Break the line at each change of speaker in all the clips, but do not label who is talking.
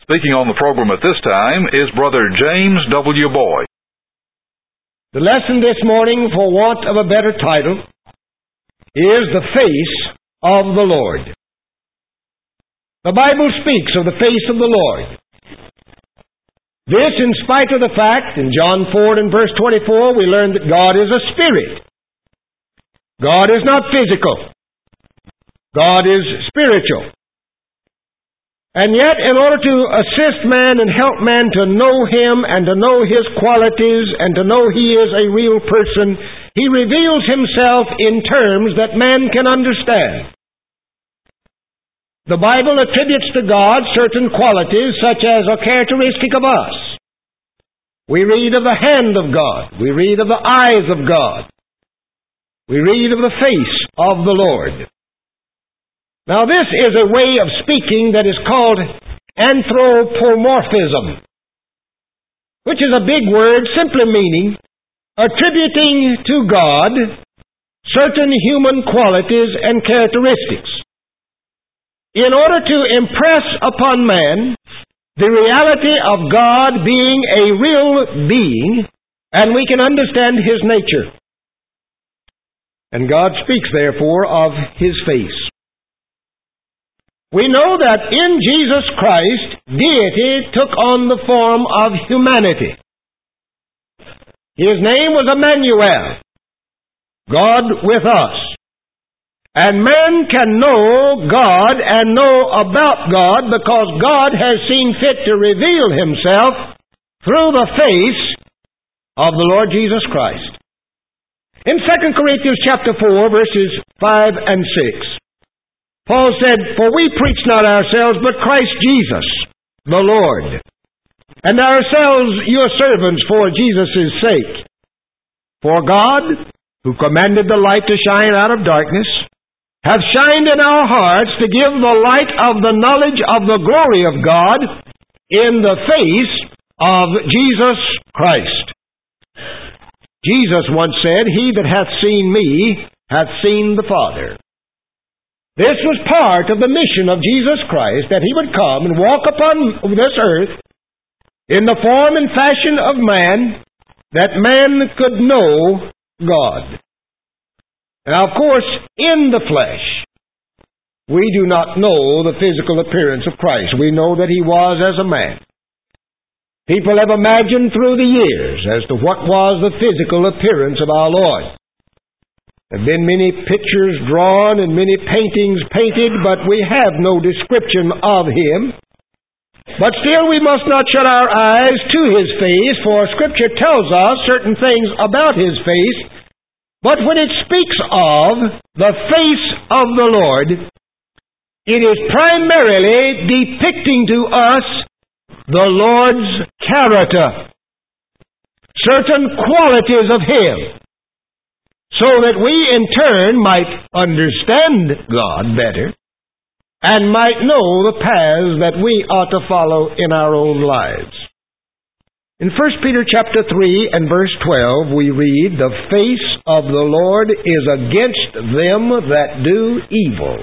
Speaking on the program at this time is Brother James W. Boyd.
The lesson this morning, for want of a better title, is The Face of the Lord. The Bible speaks of the face of the Lord. This in spite of the fact, in John 4 and verse 24, we learn that God is a spirit. God is not physical. God is spiritual. And yet, in order to assist man and help man to know Him and to know His qualities and to know He is a real person, He reveals Himself in terms that man can understand. The Bible attributes to God certain qualities such as are characteristic of us. We read of the hand of God. We read of the eyes of God. We read of the face of the Lord. Now this is a way of speaking that is called anthropomorphism, which is a big word simply meaning attributing to God certain human qualities and characteristics. In order to impress upon man the reality of God being a real being, and we can understand His nature. And God speaks therefore of His face. We know that in Jesus Christ, deity took on the form of humanity. His name was Emmanuel, God with us. And man can know God and know about God because God has seen fit to reveal Himself through the face of the Lord Jesus Christ. In 2 Corinthians chapter 4, verses 5 and 6, Paul said, "For we preach not ourselves, but Christ Jesus, the Lord, and ourselves your servants for Jesus' sake. For God, who commanded the light to shine out of darkness, hath shined in our hearts to give the light of the knowledge of the glory of God in the face of Jesus Christ." Jesus once said, "He that hath seen me hath seen the Father." This was part of the mission of Jesus Christ, that He would come and walk upon this earth in the form and fashion of man, that man could know God. Now, of course, in the flesh, we do not know the physical appearance of Christ. We know that He was as a man. People have imagined through the years as to what was the physical appearance of our Lord. There have been many pictures drawn and many paintings painted, but we have no description of Him. But still we must not shut our eyes to His face, for Scripture tells us certain things about His face. But when it speaks of the face of the Lord, it is primarily depicting to us the Lord's character, certain qualities of Him, so that we in turn might understand God better and might know the paths that we ought to follow in our own lives. In 1 Peter chapter 3 and verse 12 we read, "The face of the Lord is against them that do evil."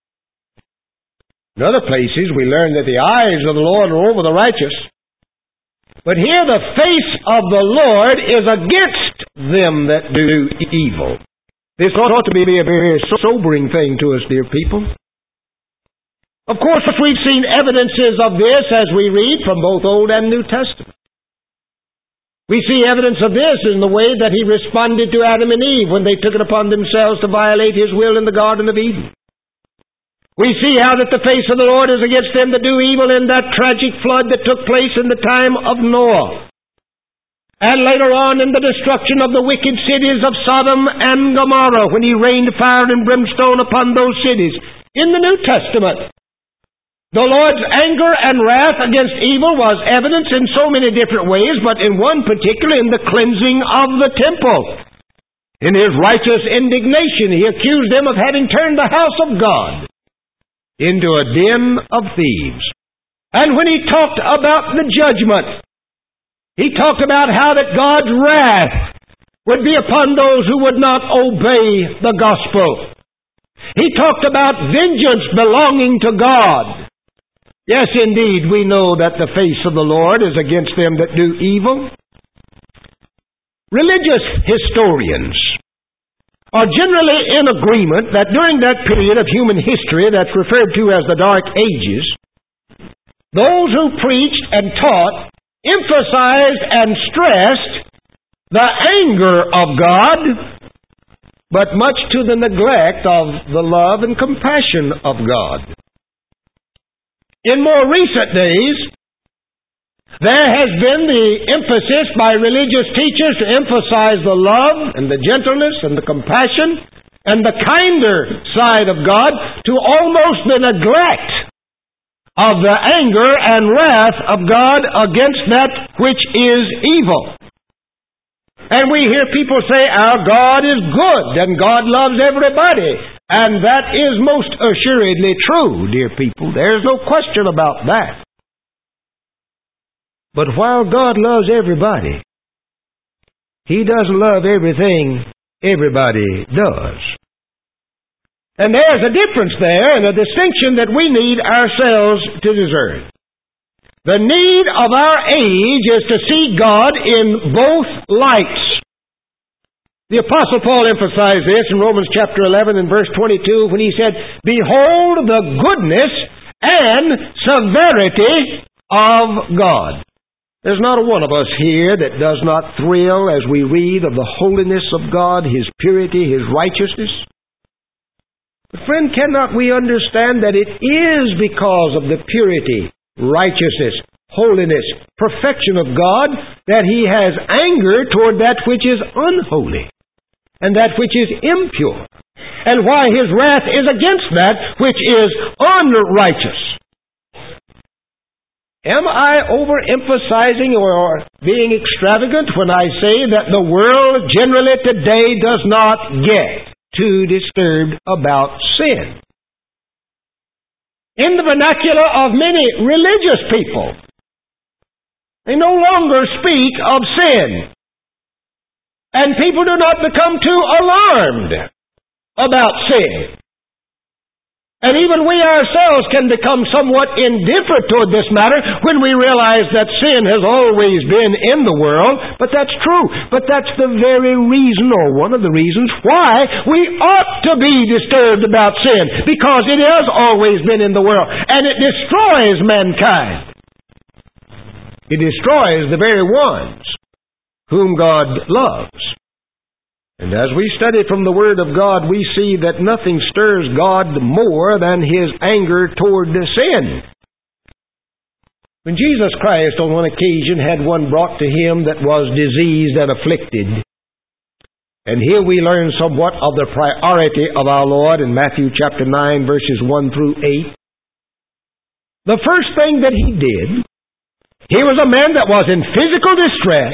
In other places we learn that the eyes of the Lord are over the righteous. But here the face of the Lord is against them that do evil. This ought to be a very sobering thing to us, dear people. Of course, we've seen evidences of this as we read from both Old and New Testament. We see evidence of this in the way that He responded to Adam and Eve when they took it upon themselves to violate His will in the Garden of Eden. We see how that the face of the Lord is against them that do evil in that tragic flood that took place in the time of Noah. And later on in the destruction of the wicked cities of Sodom and Gomorrah, when He rained fire and brimstone upon those cities. In the New Testament, the Lord's anger and wrath against evil was evidenced in so many different ways, but in one particular, in the cleansing of the temple. In His righteous indignation, He accused them of having turned the house of God into a den of thieves. And when He talked about the judgment, He talked about how that God's wrath would be upon those who would not obey the gospel. He talked about vengeance belonging to God. Yes, indeed, we know that the face of the Lord is against them that do evil. Religious historians are generally in agreement that during that period of human history that's referred to as the Dark Ages, those who preached and taught emphasized and stressed the anger of God, but much to the neglect of the love and compassion of God. In more recent days, there has been the emphasis by religious teachers to emphasize the love and the gentleness and the compassion and the kinder side of God to almost the neglect of the anger and wrath of God against that which is evil. And we hear people say, our God is good and God loves everybody. And that is most assuredly true, dear people. There's no question about that. But while God loves everybody, He doesn't love everything everybody does. And there's a difference there and a distinction that we need ourselves to discern. The need of our age is to see God in both lights. The Apostle Paul emphasized this in Romans chapter 11 and verse 22 when he said, behold the goodness and severity of God. There's not a one of us here that does not thrill as we read of the holiness of God, His purity, His righteousness. But friend, cannot we understand that it is because of the purity, righteousness, holiness, perfection of God that He has anger toward that which is unholy and that which is impure, and why His wrath is against that which is unrighteous. Am I overemphasizing or being extravagant when I say that the world generally today does not get too disturbed about sin? In the vernacular of many religious people, they no longer speak of sin. And people do not become too alarmed about sin. And even we ourselves can become somewhat indifferent toward this matter when we realize that sin has always been in the world. But that's true. But that's the very reason, or one of the reasons, why we ought to be disturbed about sin. Because it has always been in the world. And it destroys mankind. It destroys the very ones whom God loves. And as we study from the Word of God, we see that nothing stirs God more than His anger toward sin. When Jesus Christ on one occasion had one brought to Him that was diseased and afflicted, and here we learn somewhat of the priority of our Lord in Matthew chapter 9 verses 1 through 8. The first thing that He did, he was a man that was in physical distress,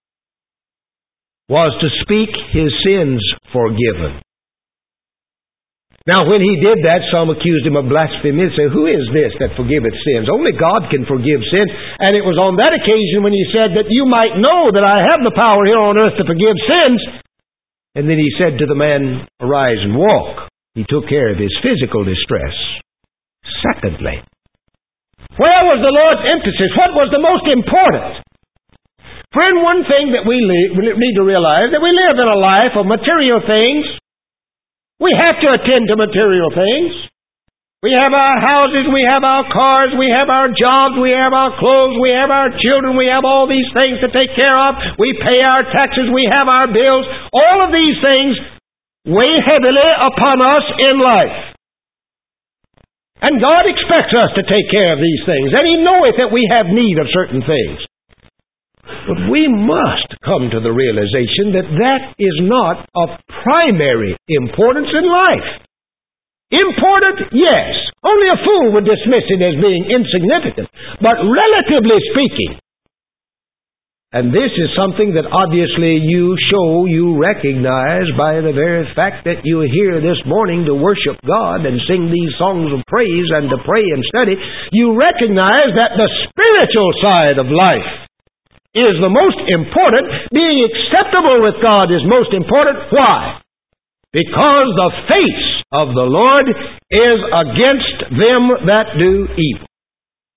was to speak his sins forgiven. Now, when he did that, some accused him of blasphemy and said, who is this that forgiveth sins? Only God can forgive sin. And it was on that occasion when he said that you might know that I have the power here on earth to forgive sins. And then he said to the man, arise and walk. He took care of his physical distress. Secondly, where was the Lord's emphasis? What was the most important? Friend, one thing that we need to realize, that we live in a life of material things. We have to attend to material things. We have our houses, we have our cars, we have our jobs, we have our clothes, we have our children, we have all these things to take care of. We pay our taxes, we have our bills. All of these things weigh heavily upon us in life. And God expects us to take care of these things. And He knoweth that we have need of certain things. But we must come to the realization that that is not of primary importance in life. Important, yes. Only a fool would dismiss it as being insignificant. But relatively speaking, and this is something that obviously you recognize by the very fact that you are here this morning to worship God and sing these songs of praise and to pray and study, you recognize that the spiritual side of life is the most important. Being acceptable with God is most important. Why? Because the face of the Lord is against them that do evil.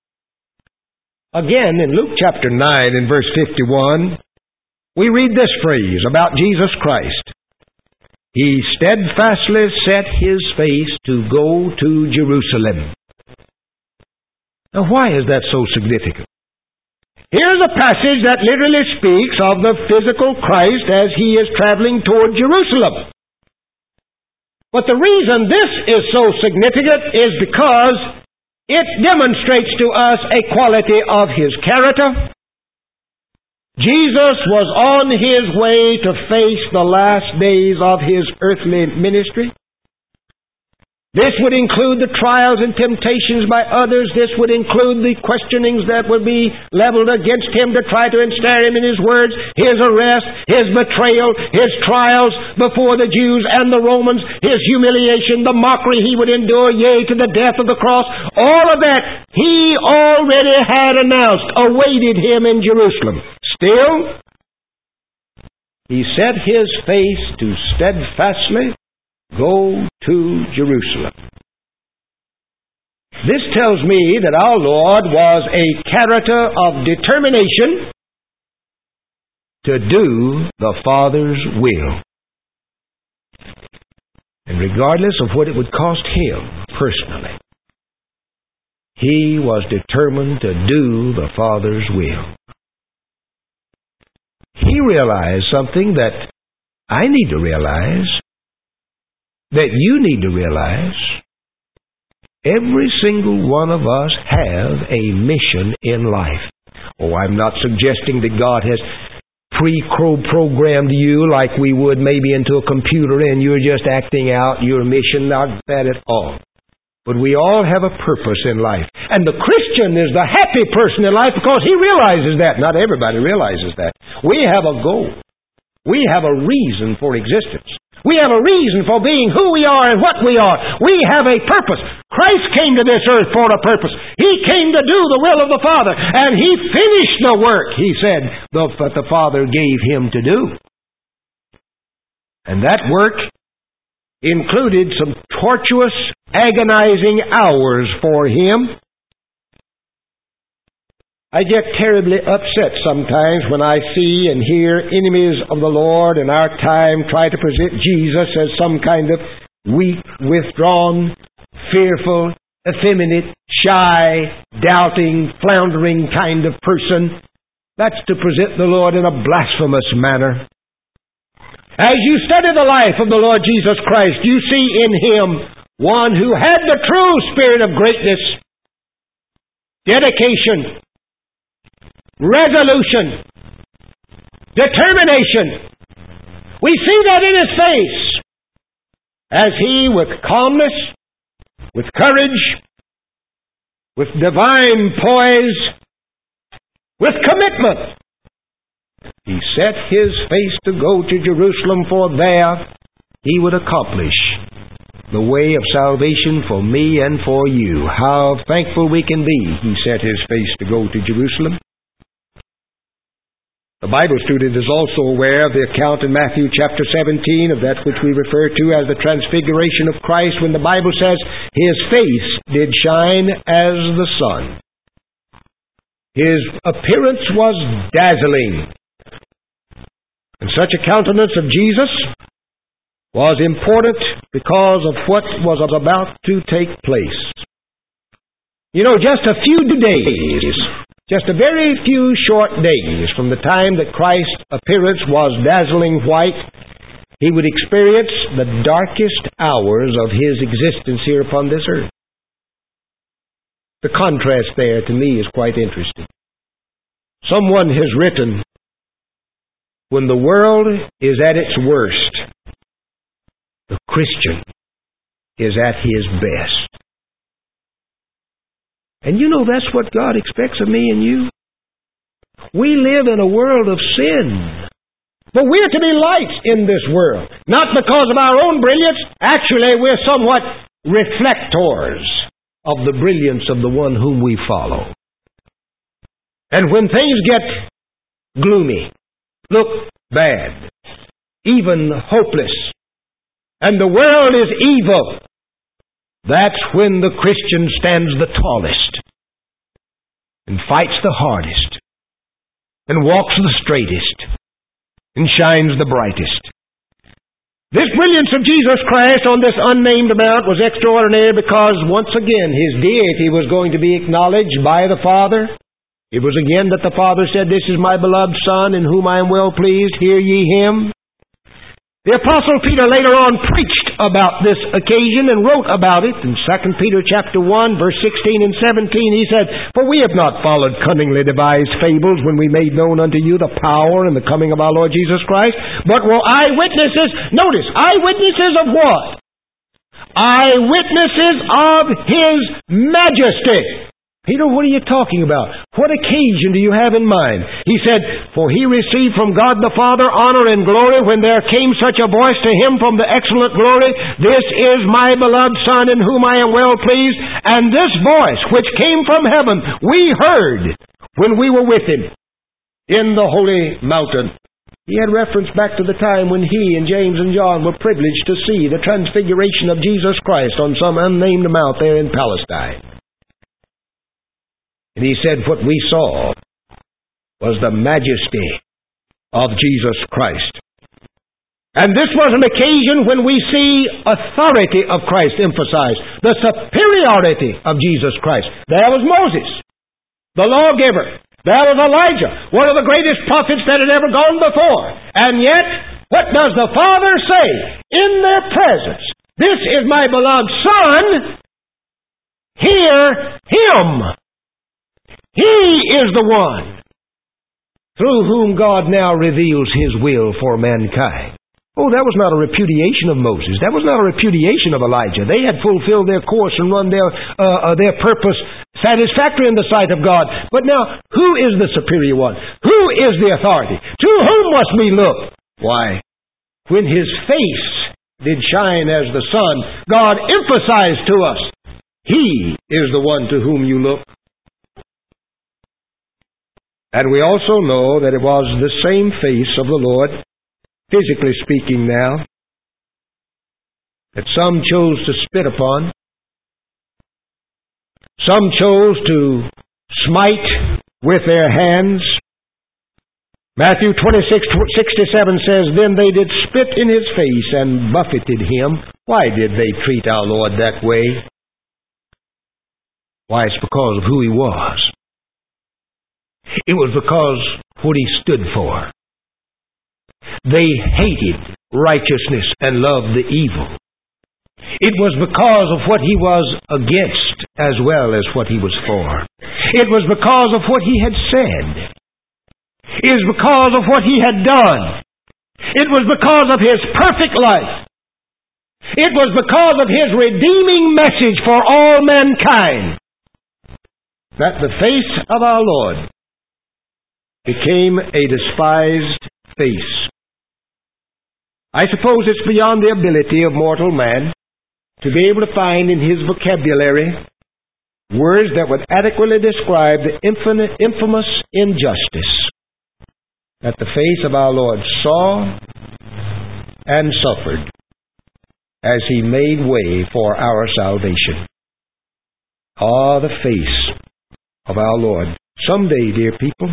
Again, in Luke chapter 9 and verse 51, we read this phrase about Jesus Christ. He steadfastly set his face to go to Jerusalem. Now, why is that so significant? Here's a passage that literally speaks of the physical Christ as he is traveling toward Jerusalem. But the reason this is so significant is because it demonstrates to us a quality of his character. Jesus was on his way to face the last days of his earthly ministry. This would include the trials and temptations by others. This would include the questionings that would be leveled against him to try to ensnare him in his words, his arrest, his betrayal, his trials before the Jews and the Romans, his humiliation, the mockery he would endure, yea, to the death of the cross. All of that he already had announced awaited him in Jerusalem. Still, he set his face to steadfastly go to Jerusalem. This tells me that our Lord was a character of determination to do the Father's will. And regardless of what it would cost him personally, he was determined to do the Father's will. He realized something that I need to realize, that you need to realize. Every single one of us have a mission in life. Oh, I'm not suggesting that God has pre-programmed you like we would maybe into a computer and you're just acting out your mission. Not that at all. But we all have a purpose in life. And the Christian is the happy person in life because he realizes that. Not everybody realizes that. We have a goal. We have a reason for existence. We have a reason for being who we are and what we are. We have a purpose. Christ came to this earth for a purpose. He came to do the will of the Father. And He finished the work, He said, that the Father gave Him to do. And that work included some tortuous, agonizing hours for Him. I get terribly upset sometimes when I see and hear enemies of the Lord in our time try to present Jesus as some kind of weak, withdrawn, fearful, effeminate, shy, doubting, floundering kind of person. That's to present the Lord in a blasphemous manner. As you study the life of the Lord Jesus Christ, you see in Him one who had the true spirit of greatness, dedication, resolution, determination. We see that in His face as He, with calmness, with courage, with divine poise, with commitment, He set His face to go to Jerusalem, for there He would accomplish the way of salvation for me and for you. How thankful we can be He set His face to go to Jerusalem. The Bible student is also aware of the account in Matthew chapter 17 of that which we refer to as the transfiguration of Christ, when the Bible says, His face did shine as the sun. His appearance was dazzling. And such a countenance of Jesus was important because of what was about to take place. You know, just a few days, just a very few short days from the time that Christ's appearance was dazzling white, He would experience the darkest hours of His existence here upon this earth. The contrast there to me is quite interesting. Someone has written, when the world is at its worst, the Christian is at his best. And you know that's what God expects of me and you. We live in a world of sin. But we're to be lights in this world. Not because of our own brilliance. Actually, we're somewhat reflectors of the brilliance of the one whom we follow. And when things get gloomy, look bad, even hopeless, and the world is evil, that's when the Christian stands the tallest. and fights the hardest and walks the straightest and shines the brightest. This brilliance of Jesus Christ on this unnamed mount was extraordinary because once again His deity was going to be acknowledged by the Father. It was again that the Father said, "This is my beloved Son, in whom I am well pleased. Hear ye Him." The Apostle Peter later on preached about this occasion and wrote about it in 2 Peter chapter 1, verse 16 and 17. He said, "For we have not followed cunningly devised fables when we made known unto you the power and the coming of our Lord Jesus Christ, but were eyewitnesses." Notice, eyewitnesses of what? Eyewitnesses of His majesty. Peter, what are you talking about? What occasion do you have in mind? He said, "For He received from God the Father honor and glory when there came such a voice to Him from the excellent glory, This is my beloved Son, in whom I am well pleased. And this voice which came from heaven we heard when we were with Him in the holy mountain." He had reference back to the time when he and James and John were privileged to see the transfiguration of Jesus Christ on some unnamed mount there in Palestine. And he said what we saw was the majesty of Jesus Christ. And this was an occasion when we see authority of Christ emphasized, the superiority of Jesus Christ. There was Moses, the lawgiver. There was Elijah, one of the greatest prophets that had ever gone before. And yet, what does the Father say in their presence? "This is my beloved Son. Hear Him." He is the one through whom God now reveals His will for mankind. Oh, that was not a repudiation of Moses. That was not a repudiation of Elijah. They had fulfilled their course and run their purpose satisfactory in the sight of God. But now, who is the superior one? Who is the authority? To whom must we look? Why, when His face did shine as the sun, God emphasized to us, He is the one to whom you look. And we also know that it was the same face of the Lord, physically speaking now, that some chose to spit upon, some chose to smite with their hands. Matthew 26:67 says, "Then they did spit in His face and buffeted Him." Why did they treat our Lord that way? Why, it's because of who He was. It was because what He stood for. They hated righteousness and loved the evil. It was because of what He was against as well as what He was for. It was because of what He had said. It was because of what He had done. It was because of His perfect life. It was because of His redeeming message for all mankind that the face of our Lord became a despised face. I suppose it's beyond the ability of mortal man to be able to find in his vocabulary words that would adequately describe the infamous injustice that the face of our Lord saw and suffered as He made way for our salvation. Ah, the face of our Lord. Someday, dear people,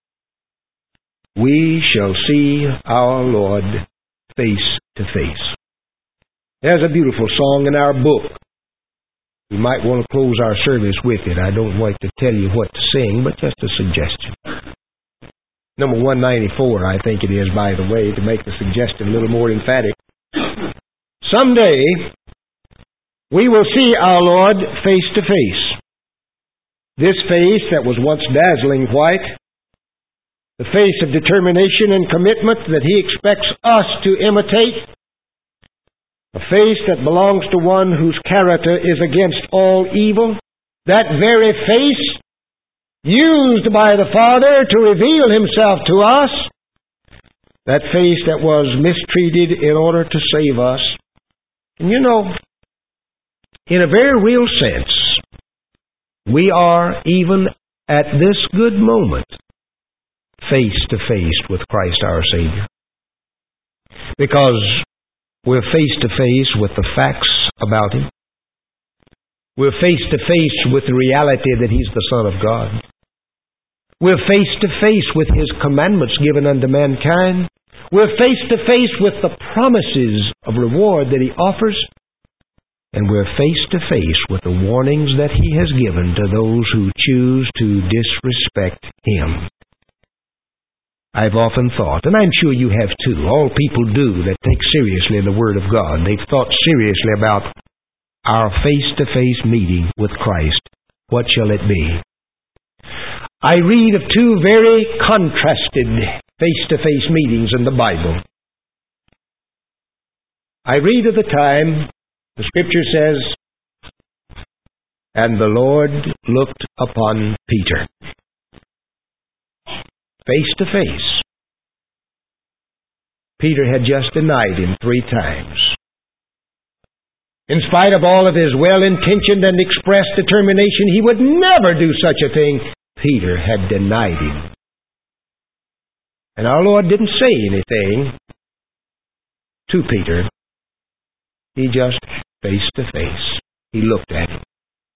we shall see our Lord face to face. There's a beautiful song in our book. You might want to close our service with it. I don't like to tell you what to sing, but just a suggestion. Number 194, I think it is, by the way, to make the suggestion a little more emphatic. Someday, we will see our Lord face to face. This face that was once dazzling white, the face of determination and commitment that He expects us to imitate, a face that belongs to one whose character is against all evil, that very face used by the Father to reveal Himself to us, that face that was mistreated in order to save us. And you know, in a very real sense, we are, even at this good moment, face to face with Christ our Savior. Because we're face to face with the facts about Him. We're face to face with the reality that He's the Son of God. We're face to face with His commandments given unto mankind. We're face to face with the promises of reward that He offers. And we're face to face with the warnings that He has given to those who choose to disrespect Him. I've often thought, and I'm sure you have too, all people do that take seriously the Word of God, they've thought seriously about our face-to-face meeting with Christ. What shall it be? I read of two very contrasted face-to-face meetings in the Bible. I read of the time, the Scripture says, and the Lord looked upon Peter. Face to face. Peter had just denied Him 3 times. In spite of all of his well-intentioned and expressed determination, he would never do such a thing. Peter had denied Him. And our Lord didn't say anything to Peter. He just face to face. He looked at him.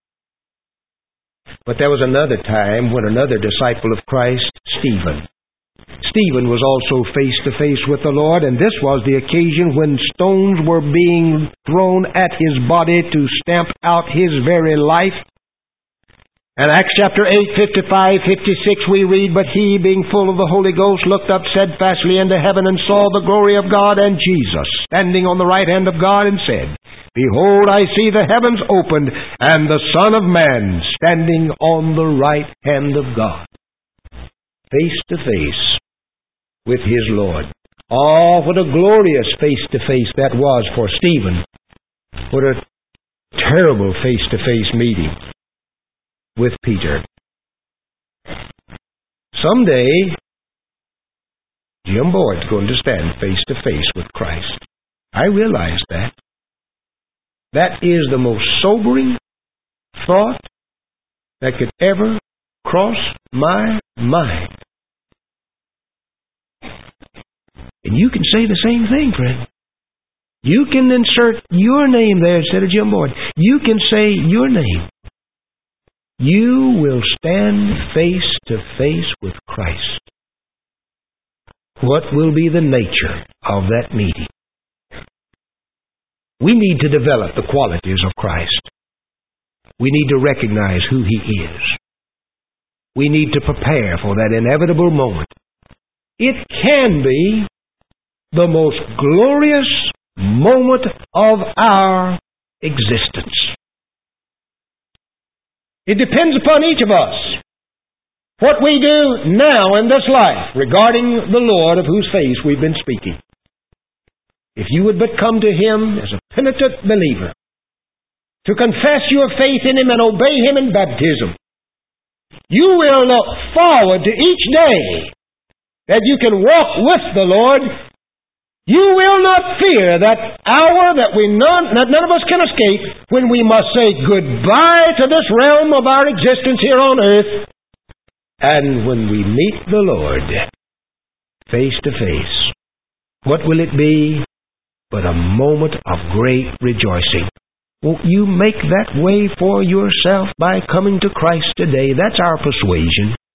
But there was another time when another disciple of Christ, Stephen was also face to face with the Lord, and this was the occasion when stones were being thrown at his body to stamp out his very life. In Acts chapter 8, 55, 56, we read, "But he, being full of the Holy Ghost, looked up steadfastly into heaven and saw the glory of God and Jesus standing on the right hand of God, and said, Behold, I see the heavens opened, and the Son of Man standing on the right hand of God." Face to face with his Lord. Oh, what a glorious face to face that was for Stephen. What a terrible face to face meeting with Peter. Someday, Jim Boyd's going to stand face to face with Christ. I realize that. That is the most sobering thought that could ever cross my mind. And you can say the same thing, friend. You can insert your name there instead of Jim Boyd. You can say your name. You will stand face to face with Christ. What will be the nature of that meeting? We need to develop the qualities of Christ. We need to recognize who He is. We need to prepare for that inevitable moment. It can be the most glorious moment of our existence. It depends upon each of us what we do now in this life regarding the Lord of whose face we've been speaking. If you would but come to Him as a penitent believer, to confess your faith in Him and obey Him in baptism, you will look forward to each day that you can walk with the Lord. You will not fear that hour that none of us can escape, when we must say goodbye to this realm of our existence here on earth, and when we meet the Lord face to face. What will it be but a moment of great rejoicing? Won't you make that way for yourself by coming to Christ today? That's our persuasion.